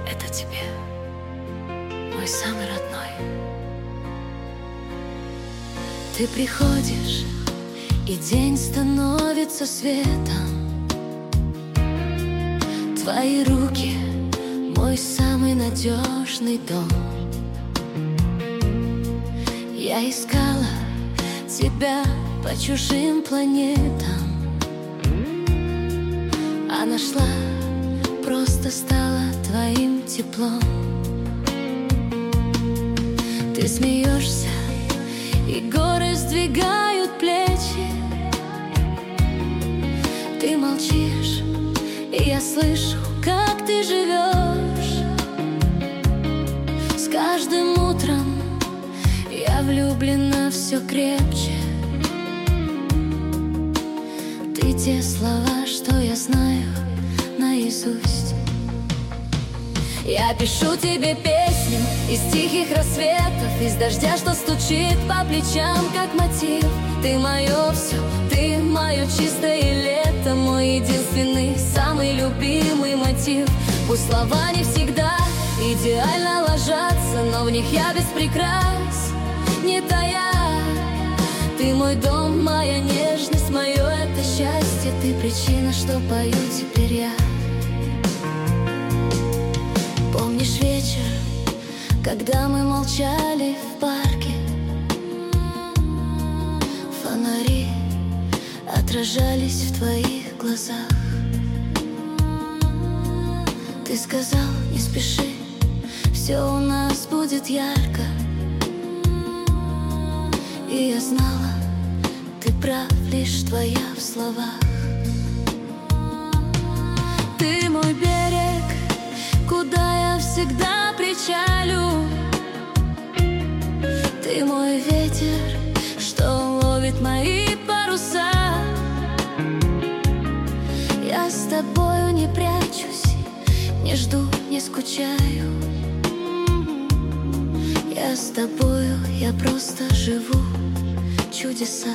это тебе, мой самый родной. Ты приходишь, и день становится светом. Твои руки — мой самый надежный дом. Я искала тебя по чужим планетам, а нашла, просто стала твоим теплом. Ты смеешься, и горы сдвигают плечи. Ты молчишь, и я слышу, как ты живешь. С каждым утром я влюблена все крепче. Ты те слова, что я знаю наизусть. Я пишу тебе песню из тихих рассветов, из дождя, что стучит по плечам, как мотив. Ты мое все, ты мое чистое лето, мой единственный, самый любимый мотив. Пусть слова не всегда идеально ложатся, но в них я без прикрас, не тая. Ты мой дом, моя нежность, мое это счастье. Ты причина, что пою теперь я. Помнишь вечер, когда мы молчали в парке? Фонари отражались в твоих глазах. Ты сказал, не спеши, все у нас будет ярко. И я знала, ты прав, лишь твоя в словах. Ты мой берег, куда я всегда причалю. Ты мой ветер, что ловит мои паруса. Я с тобою не прячусь, не жду, не скучаю. Я с тобою, я просто живу чудеса.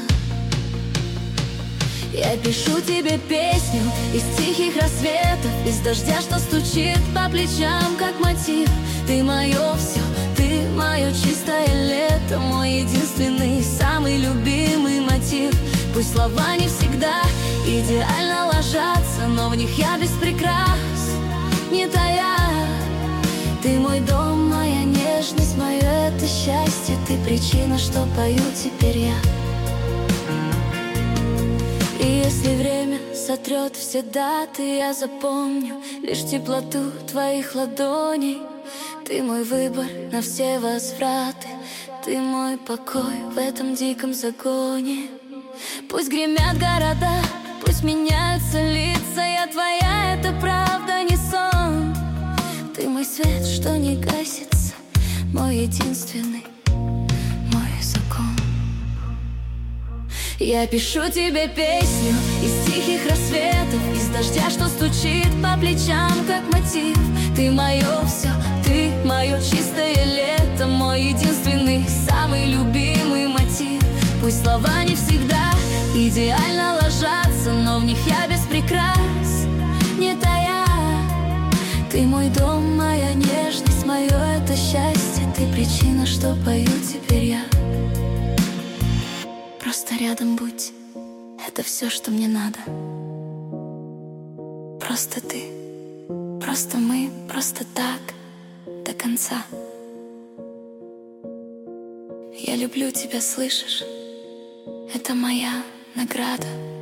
Я пишу тебе песню из тихих рассветов, из дождя, что стучит по плечам, как мотив. Ты мое все, ты мое чистое лето, мой единственный, самый любимый мотив. Пусть слова не всегда идеально ложатся, но в них я без прикрас, не тая. Ты мой дом, моя нежность, мое это счастье. Ты причина, что пою теперь я. И если время сотрет все даты, я запомню лишь теплоту твоих ладоней. Ты мой выбор на все возвраты, ты мой покой в этом диком загоне. Пусть гремят города, пусть меняются лица, я твоя, это правда, не сон. Ты мой свет, что не гасится, мой единственный, мой закон. Я пишу тебе песню из тихих рассветов, из дождя, что стучит по плечам, как мотив. Ты мое все, ты мое чистое лето, мой единственный, самый любимый мотив. Пусть слова не всегда идеально ложатся, но в них я без прикрас, не тая. Ты мой дом, моя нежность, мое это счастье. Ты причина, что пою теперь я. Просто рядом будь, это все, что мне надо. Просто ты, просто мы, просто так, до конца. Я люблю тебя, слышишь? Это моя награда.